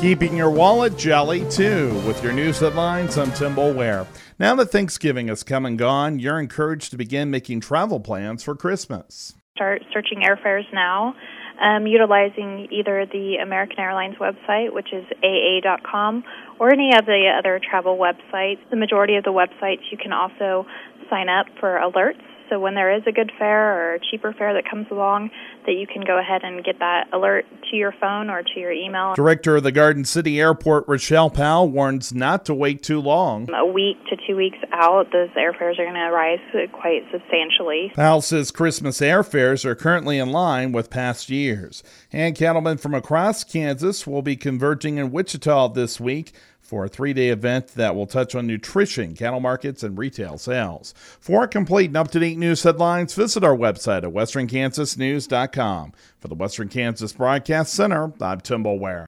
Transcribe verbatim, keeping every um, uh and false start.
Keeping your wallet jelly, too. With your news headlines, I'm Tim Boulware. Now that Thanksgiving has come and gone, you're encouraged to begin making travel plans for Christmas. Start searching airfares now, um, utilizing either the American Airlines website, which is A A dot com, or any of the other travel websites. The majority of the websites, you can also sign up for alerts. So when there is a good fare or a cheaper fare that comes along, that you can go ahead and get that alert to your phone or to your email. Director of the Garden City Airport, Rochelle Powell, warns not to wait too long. A week to two weeks out, those airfares are going to rise quite substantially. Powell says Christmas airfares are currently in line with past years. And cattlemen from across Kansas will be converging in Wichita this week for a three-day event that will touch on nutrition, cattle markets, and retail sales. For complete and up-to-date news headlines, visit our website at western kansas news dot com. For the Western Kansas Broadcast Center, I'm Tim Boulware.